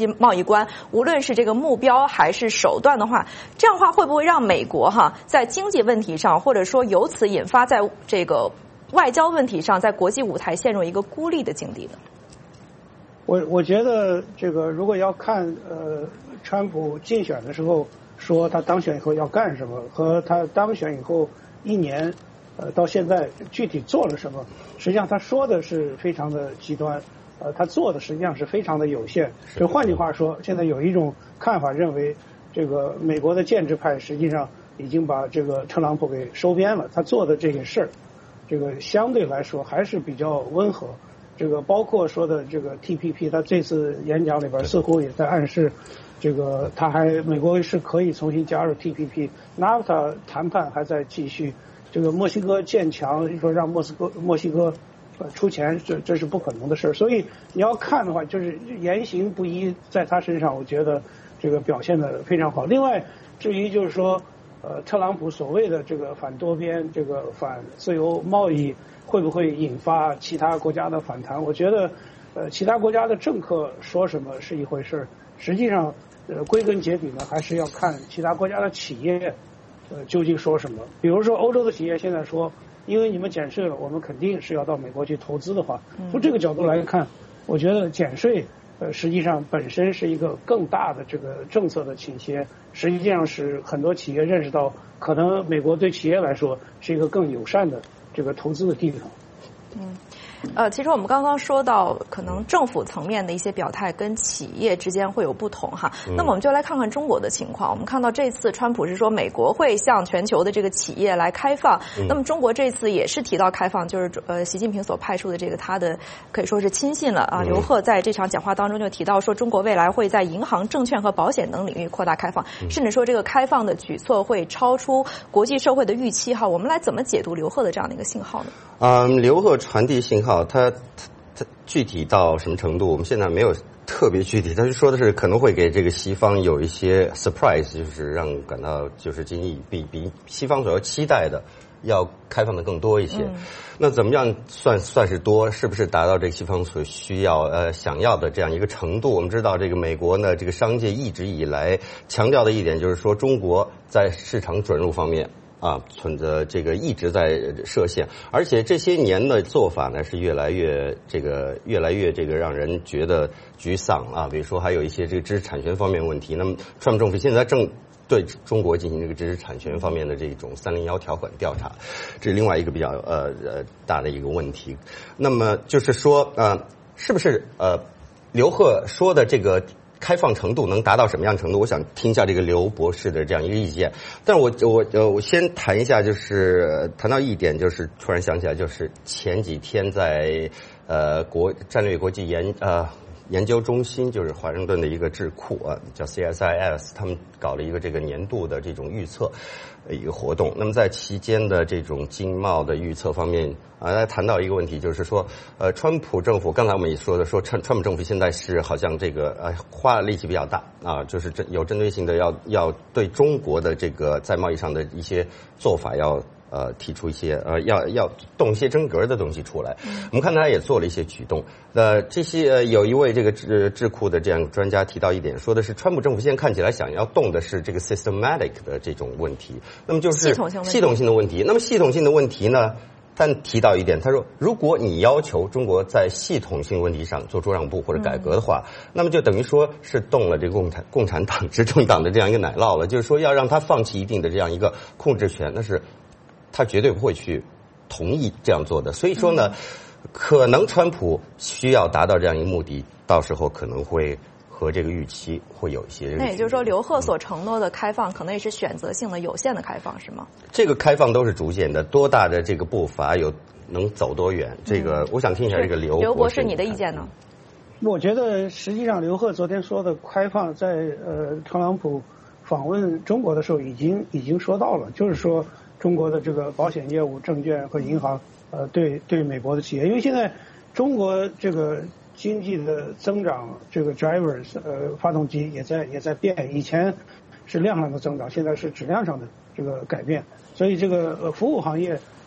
贸易关，无论是这个目标还是手段的话，这样的话会不会让美国在经济问题上，或者说由此引发在这个外交问题上，在国际舞台陷入一个孤立的境地呢？ 我觉得这个如果要看川普竞选的时候说他当选以后要干什么，和他当选以后1年到现在具体做了什么，实际上他说的是非常的极端，他做的实际上是非常的有限。就换句话说，现在有一种看法认为，这个美国的建制派实际上已经把这个特朗普给收编了，他做的这些事儿，这个相对来说还是比较温和。这个包括说的这个 TPP， 他这次演讲里边似乎也在暗示，这个美国是可以重新加入 TPP，NAFTA 谈判还在继续，这个墨西哥建墙，说让墨西哥出钱，这是不可能的事。所以你要看的话，就是言行不一，在他身上，我觉得这个表现得非常好。另外，至于就是说，特朗普所谓的这个反多边，这个反自由贸易，会不会引发其他国家的反弹？我觉得，其他国家的政客说什么是一回事，实际上，归根结底呢，还是要看其他国家的企业，究竟说什么。比如说，欧洲的企业现在说，因为你们减税了，我们肯定是要到美国去投资的话，从这个角度来看，我觉得减税，实际上本身是一个更大的这个政策的倾斜，实际上使很多企业认识到，可能美国对企业来说是一个更友善的这个投资的地方。 其实我们刚刚说到，可能政府层面的一些表态跟企业之间会有不同那么我们就来看看中国的情况。我们看到这次川普是说美国会向全球的这个企业来开放，那么中国这次也是提到开放，就是习近平所派出的这个他的可以说是亲信了刘鹤在这场讲话当中就提到说，中国未来会在银行、证券和保险等领域扩大开放，甚至说这个开放的举措会超出国际社会的预期我们来怎么解读刘鹤的这样的一个信号呢？ 刘鹤传递信号，他具体到什么程度，我们现在没有特别具体。他就说的是可能会给这个西方有一些 surprise， 就是让感到就是经济比西方所要期待的要开放的更多一些。那怎么样算是多？是不是达到这个西方所需要想要的这样一个程度？我们知道这个美国呢，这个商界一直以来强调的一点就是说，中国在市场准入方面存着这个一直在设限，而且这些年的做法呢是越来越这个让人觉得沮丧比如说还有一些这个知识产权方面问题。那么川普政府现在正对中国进行这个知识产权方面的这种301条款调查，这是另外一个比较大的一个问题。那么就是说是不是刘鹤说的这个开放程度能达到什么样程度？我想听一下这个刘博士的这样一个意见。但是我先谈一下，就是谈到一点，就是突然想起来，就是前几天在战略国际研究中心，就是华盛顿的一个智库叫 CSIS， 他们搞了一个这个年度的这种预测一个活动。那么在期间的这种经贸的预测方面来谈到一个问题，就是说川普政府刚才我们也说川普政府现在是好像这个花力气比较大就是有针对性的要对中国的这个在贸易上的一些做法要提出一些要动一些真格的东西出来。我们看他也做了一些举动。这些有一位这个智库的这样专家提到一点，说的是川普政府现在看起来想要动的是这个 systematic 的这种问题，那么就是系统性的问题。那么系统性的问题呢，但提到一点，他说如果你要求中国在系统性问题上做出让步或者改革的话，那么就等于说是动了这个共产党执政党的这样一个奶酪了，就是说要让他放弃一定的这样一个控制权，那是他绝对不会去同意这样做的。所以说呢，可能川普需要达到这样一个目的，到时候可能会和这个预期会有一些。 那也就是说，刘鹤所承诺的开放，可能也是选择性的、有限的开放，是吗？ 这个开放都是逐渐的，多大的这个步伐能走多远？这个我想听一下这个刘博士你的意见呢？ 我觉得实际上刘鹤昨天说的开放，在特朗普访问中国的时候已经说到了，就是说中国的这个保险业务、证券和银行，对美国的企业，因为现在中国这个经济的增长，这个 drivers 发动机也在变，以前是量上的增长，现在是质量上的这个改变，所以这个服务行业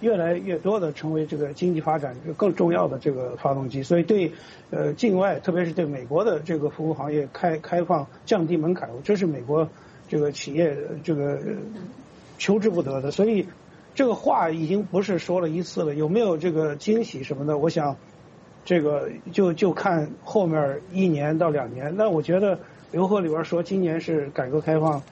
越来越多的成为这个经济发展更重要的这个发动机。所以对境外，特别是对美国的这个服务行业开放降低门槛，这是美国这个企业这个求之不得的。所以这个话已经不是说了一次了，有没有这个惊喜什么的，我想这个就看后面1年到2年。那我觉得刘鹤里边说今年是改革开放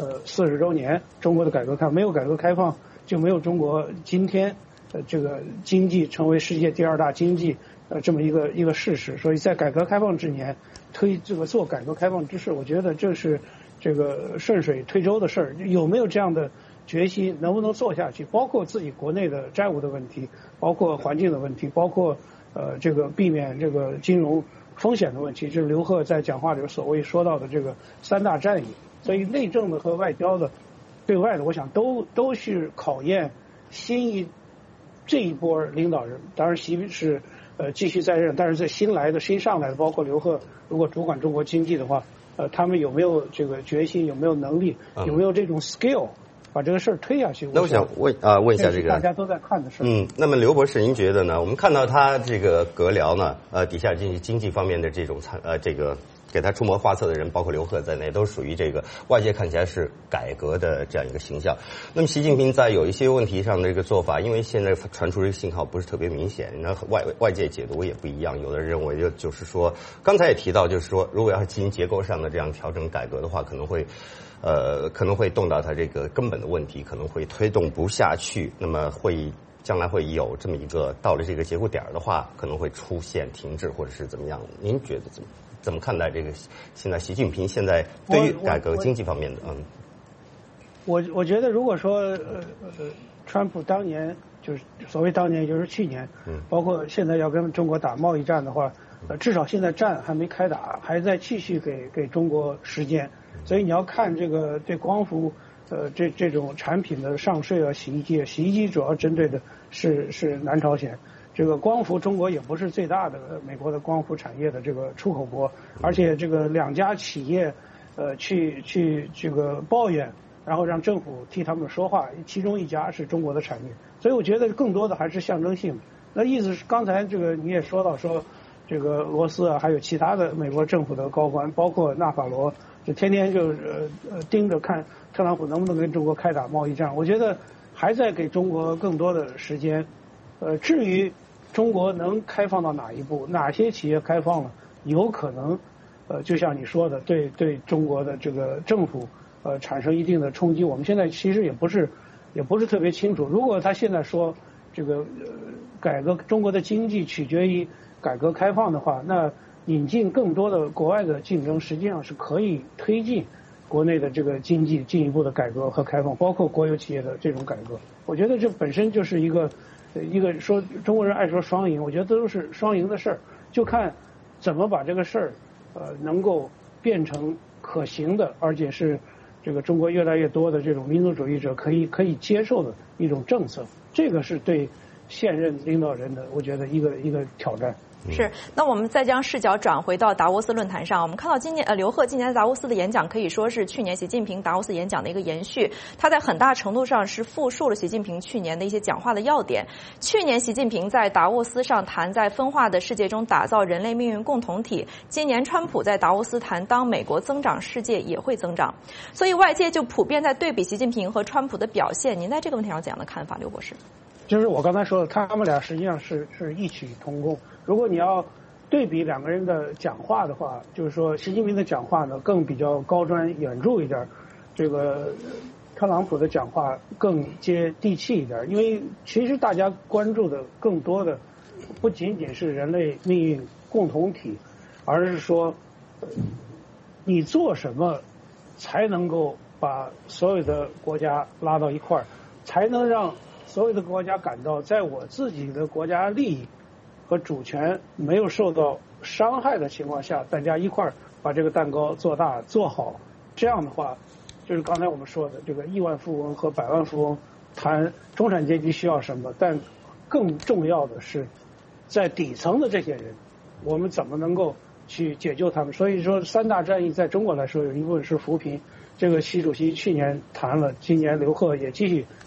40周年，中国的改革开放，没有改革开放就没有中国今天这个经济成为世界第2大经济这么一个事实。所以在改革开放之年做改革开放之事，我觉得这是这个顺水推舟的事儿。有没有这样的决心，能不能做下去，包括自己国内的债务的问题，包括环境的问题，包括这个避免这个金融风险的问题，就是刘鹤在讲话里所谓说到的这个3大战役。所以内政的和外交的对外的，我想都是考验这一波领导人。当然习是继续在任，但是在新上来的，包括刘鹤如果主管中国经济的话，他们有没有这个决心，有没有能力，有没有这种 skill 把这个事儿推下去？ 那我想问一下这个大家都在看的事。 那么刘博士，您觉得呢？我们看到他这个阁僚呢，底下经济方面的这种这个给他出谋划策的人，包括刘鹤在内，都属于这个外界看起来是改革的这样一个形象。那么习近平在有一些问题上的这个做法，因为现在传出这个信号不是特别明显，那外界解读也不一样。有的人认为就是说，刚才也提到，就是说，如果要是进行结构上的这样调整改革的话，可能会动到他这个根本的问题，可能会推动不下去。那么将来会有这么一个到了这个节骨点的话，可能会出现停滞或者是怎么样？您觉得怎么看待这个现在习近平现在对于改革经济方面的？ 我觉得如果说川普当年就是所谓当年，也就是去年，包括现在要跟中国打贸易战的话，至少现在战还没开打，还在继续给中国时间。所以你要看这个对光伏这种产品的上税啊，洗衣机主要针对的是南朝鲜。这个光伏中国也不是最大的美国的光伏产业的这个出口国，而且这个2家企业去这个抱怨，然后让政府替他们说话，其中1家是中国的产业。所以我觉得更多的还是象征性。那意思是刚才这个你也说到说这个罗斯啊，还有其他的美国政府的高官，包括纳法罗，就天天就盯着看特朗普能不能跟中国开打贸易战。我觉得还在给中国更多的时间。至于中国能开放到哪一步，哪些企业开放了，有可能就像你说的，对中国的这个政府产生一定的冲击。我们现在其实也不是特别清楚。如果他现在说这个改革中国的经济取决于改革开放的话，那引进更多的国外的竞争，实际上是可以推进国内的这个经济进一步的改革和开放，包括国有企业的这种改革。我觉得这本身就是一个说中国人爱说双赢，我觉得都是双赢的事儿，就看怎么把这个事儿能够变成可行的，而且是这个中国越来越多的这种民族主义者可以接受的一种政策。这个是对现任领导人的，我觉得一个挑战。 是，那我们再将视角转回到达沃斯论坛上，我们看到刘鹤今年在达沃斯的演讲可以说是去年习近平达沃斯演讲的一个延续，他在很大程度上是复述了习近平去年的一些讲话的要点。去年习近平在达沃斯上谈在分化的世界中打造人类命运共同体，今年川普在达沃斯谈当美国增长，世界也会增长，所以外界就普遍在对比习近平和川普的表现。您在这个问题上怎样的看法，刘博士？ 就是我刚才说的，他们俩实际上是异曲同工。如果你要对比2个人的讲话的话，就是说习近平的讲话呢更比较高瞻远瞩一点，这个特朗普的讲话更接地气一点。因为其实大家关注的更多的不仅仅是人类命运共同体，而是说你做什么才能够把所有的国家拉到一块儿，才能让所有的国家感到在我自己的国家利益和主权没有受到伤害的情况下，大家一块儿把这个蛋糕做大做好。这样的话，就是刚才我们说的这个亿万富翁和百万富翁谈中产阶级需要什么，但更重要的是在底层的这些人，我们怎么能够去解救他们。所以说3大战役在中国来说有一部分是扶贫，这个习主席去年谈了，今年刘鹤也继续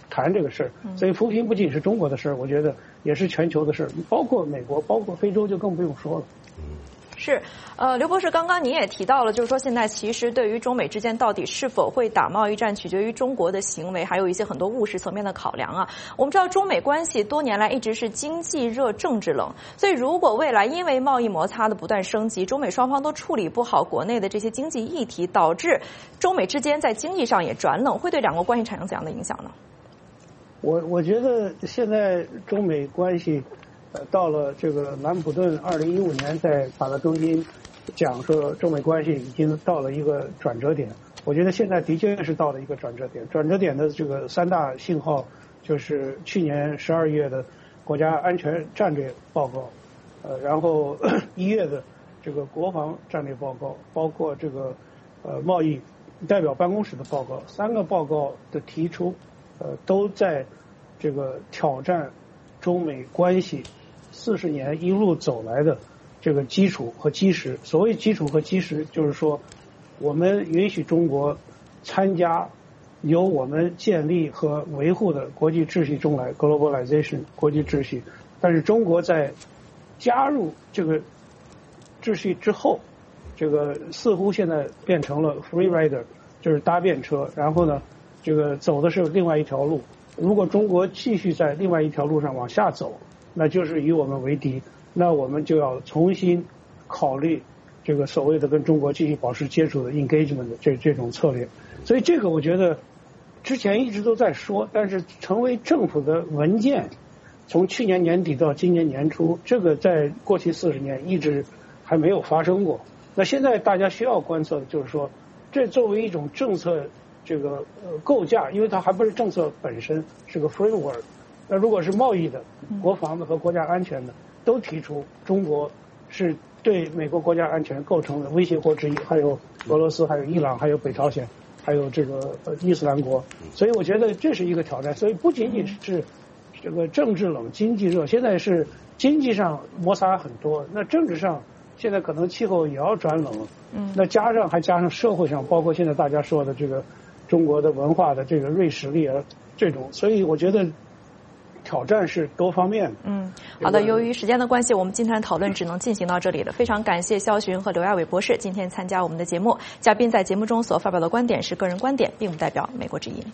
谈这个事儿。所以扶贫不仅是中国的事儿，我觉得也是全球的事儿，包括美国，包括非洲就更不用说了。 是，刘博士，刚刚您也提到了，就是说现在其实对于中美之间到底是否会打贸易战，取决于中国的行为，还有一些很多务实层面的考量啊。我们知道中美关系多年来一直是经济热政治冷，所以如果未来因为贸易摩擦的不断升级，中美双方都处理不好国内的这些经济议题，导致中美之间在经济上也转冷，会对两国关系产生怎样的影响呢？ 我觉得现在中美关系。到了这个南普顿2015年在法德中心讲说中美关系已经到了一个转折点，我觉得现在的确是到了一个转折点。转折点的这个3大信号就是去年12月的国家安全战略报告，然后1月的这个国防战略报告，包括这个贸易代表办公室的报告，3个报告的提出，都在这个挑战中美关系40年一路走来的这个基础和基石。所谓基础和基石，就是说我们允许中国参加由我们建立和维护的国际秩序中来 globalization 国际秩序，但是中国在加入这个秩序之后，这个似乎现在变成了 free rider， 就是搭便车，然后呢这个走的是另外一条路。如果中国继续在另外一条路上往下走，那就是与我们为敌，那我们就要重新考虑这个所谓的跟中国继续保持接触的 engagement 的这种策略。所以这个我觉得之前一直都在说，但是成为政府的文件，从去年年底到今年年初，这个在过去40年一直还没有发生过。那现在大家需要观测的就是说，这作为一种政策这个构架，因为它还不是政策本身，是个 framework。那如果是贸易的、国防的和国家安全的，都提出中国是对美国国家安全构成的威胁国之一，还有俄罗斯，还有伊朗，还有北朝鲜，还有这个伊斯兰国。所以我觉得这是一个挑战。所以不仅仅是这个政治冷、经济热，现在是经济上摩擦很多，那政治上现在可能气候也要转冷。那还加上社会上，包括现在大家说的这个中国的文化的这个锐实力啊，这种，所以我觉得挑战是多方面的。 好的，由于时间的关系，我们今天的讨论只能进行到这里了。非常感谢肖群和刘亚伟博士今天参加我们的节目。嘉宾在节目中所发表的观点是个人观点，并不代表美国之音。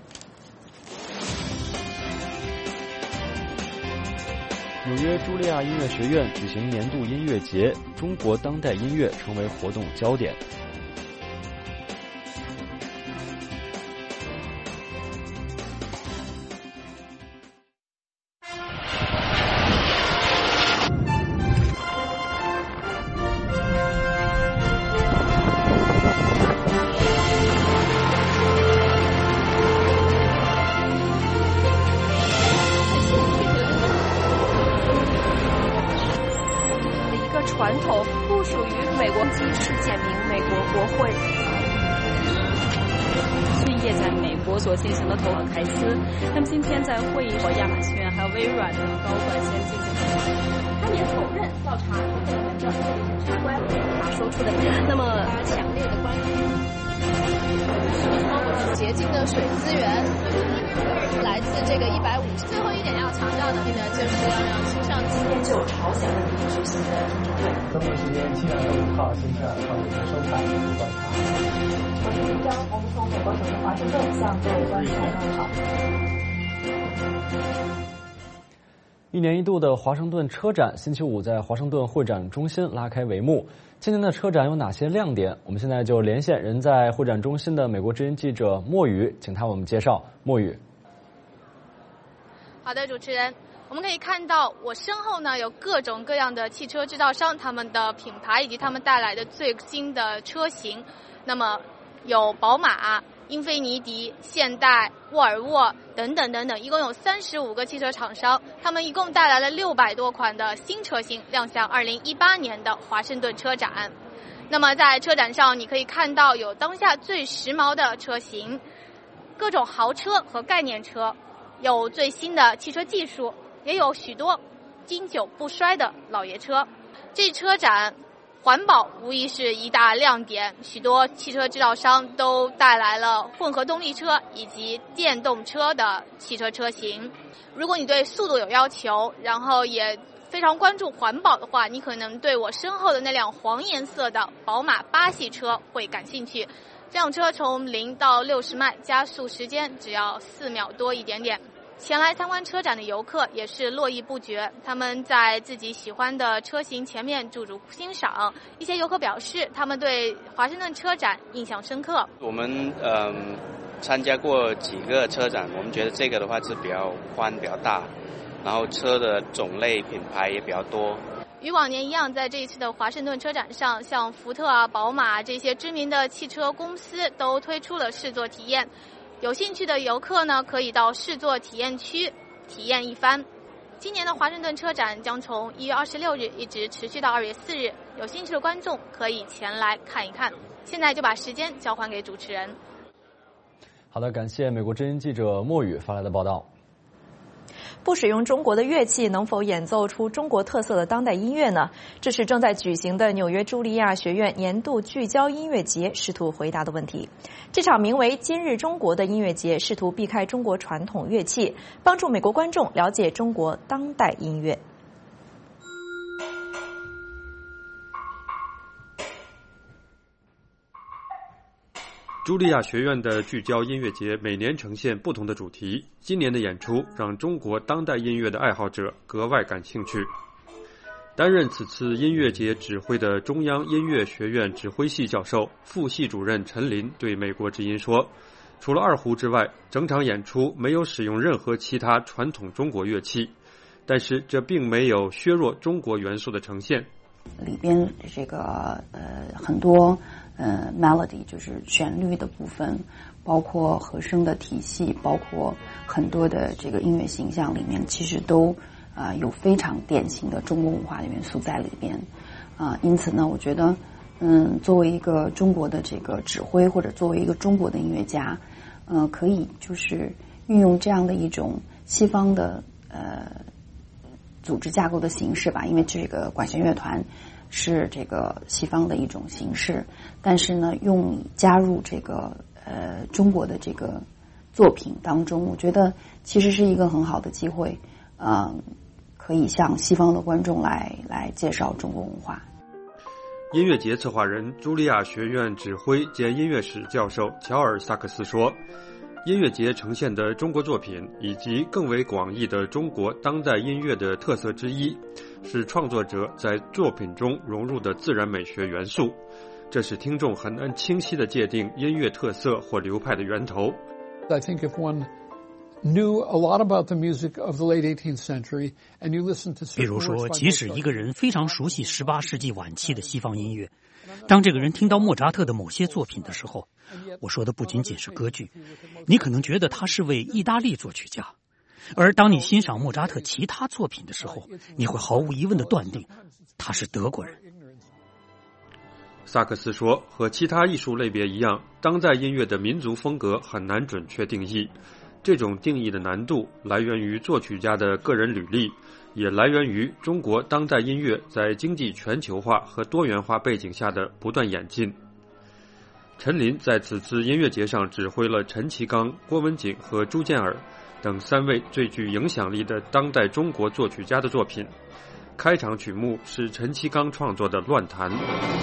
纽约茱莉亚音乐学院举行年度音乐节，中国当代音乐成为活动焦点。 传统不属于美国基事件名美国国会。 迅夜在美国所进行的投票开司，那么今天在会议上，亚马逊还有微软的高管先进行他也否认调查部门的检察官他说出的，那么他强烈的关注。 洁净的水资源来自这个150。最后一点要强调的呢，就是要让青少年今天就朝鲜问题举行的听证会。 中国时间7月5号星期二上午收看观察。 我是林章，我们从美国首都华盛顿向各位观众问好。 一年一度的华盛顿车展星期五在华盛顿会展中心拉开帷幕。今年的车展有哪些亮点？我们现在就连线人在会展中心的美国之音记者莫宇，请他为我们介绍。莫宇。 好的，主持人，我们可以看到我身后呢有各种各样的汽车制造商，他们的品牌以及他们带来的最新的车型。那么有宝马、英菲尼迪、现代、沃尔沃等等等等，一共有35个汽车厂商，他们一共带来了600多款的新车型亮相2018年的华盛顿车展。那么在车展上，你可以看到有当下最时髦的车型，各种豪车和概念车，有最新的汽车技术，也有许多经久不衰的老爷车。这车展环保无疑是一大亮点，许多汽车制造商都带来了混合动力车以及电动车的汽车车型。如果你对速度有要求，然后也非常关注环保的话，你可能对我身后的那辆黄颜色的宝马8系车会感兴趣。这辆车从0到60迈加速时间只要4秒多一点点。前来参观车展的游客也是络绎不绝，他们在自己喜欢的车型前面驻足欣赏。一些游客表示，他们对华盛顿车展印象深刻。 我们参加过几个车展，我们觉得这个的话是比较宽、比较大，然后车的种类品牌也比较多。 与往年一样，在这一次的华盛顿车展上，像福特啊、宝马这些知名的汽车公司都推出了试坐体验。有兴趣的游客呢，可以到试坐体验区体验一番。今年的华盛顿车展将从1月26日一直持续到2月4日，有兴趣的观众可以前来看一看。现在就把时间交还给主持人。 好的，感谢美国之音记者莫宇发来的报道。 不使用中国的乐器，能否演奏出中国特色的当代音乐呢？这是正在举行的纽约茱莉亚学院年度聚焦音乐节试图回答的问题。这场名为“今日中国”的音乐节试图避开中国传统乐器，帮助美国观众了解中国当代音乐。 茱莉亚学院的聚焦音乐节每年呈现不同的主题，今年的演出让中国当代音乐的爱好者格外感兴趣。担任此次音乐节指挥的中央音乐学院指挥系教授、副系主任陈林对美国之音说，除了二胡之外，整场演出没有使用任何其他传统中国乐器，但是这并没有削弱中国元素的呈现。 里边这个很多melody 就是旋律的部分，包括和声的体系，包括很多的这个音乐形象里面，其实都有非常典型的中国文化的元素在里边因此呢，我觉得作为一个中国的这个指挥，或者作为一个中国的音乐家，可以就是运用这样的一种西方的组织架构的形式吧，因为这个管弦乐团是这个西方的一种形式，但是呢，加入这个中国的这个作品当中，我觉得其实是一个很好的机会，可以向西方的观众来介绍中国文化。 音乐节策划人、茱莉亚学院指挥兼音乐史教授乔尔·萨克斯说，音乐节呈现的中国作品以及更为广义的中国当代音乐的特色之一，是创作者在作品中融入的自然美学元素，这使听众很难清晰地界定音乐特色或流派的源头。 I think if one knew a lot about the music of the late 18th century and you listen to 比如说，即使一个人非常熟悉18世纪晚期的西方音乐，当这个人听到莫扎特的某些作品的时候，我说的不仅仅是歌剧，你可能觉得他是位意大利作曲家，而当你欣赏莫扎特其他作品的时候，你会毫无疑问地断定他是德国人。 萨克斯说，和其他艺术类别一样，当代音乐的民族风格很难准确定义，这种定义的难度来源于作曲家的个人履历，也来源于中国当代音乐在经济全球化和多元化背景下的不断演进。陈林在此次音乐节上指挥了陈其刚、郭文景和朱建尔等3位最具影响力的当代中国作曲家的作品。开场曲目是陈其刚创作的《乱弹》，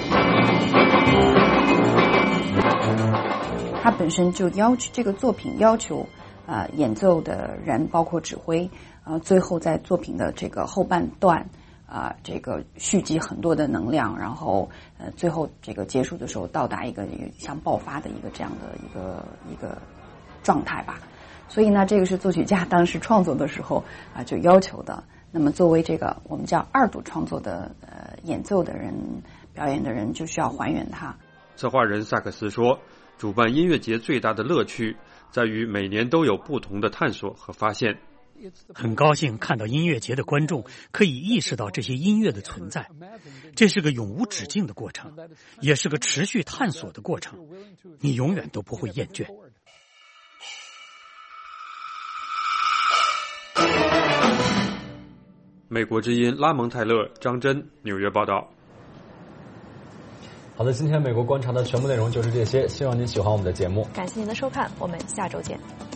他本身就这个作品要求演奏的人包括指挥最后在作品的这个后半段这个蓄积很多的能量，然后最后这个结束的时候到达一个像爆发的一个这样的一个状态吧。所以呢，这个是作曲家当时创作的时候就要求的。那么作为这个我们叫二度创作的演奏的人、表演的人，就需要还原它。 策划人萨克斯说，主办音乐节最大的乐趣在于每年都有不同的探索和发现。 很高兴看到音乐节的观众可以意识到这些音乐的存在，这是个永无止境的过程，也是个持续探索的过程，你永远都不会厌倦。 美国之音拉蒙泰勒、张真纽约报道。 好的，今天美国观察的全部内容就是这些，希望您喜欢我们的节目。 感谢您的收看，我们下周见。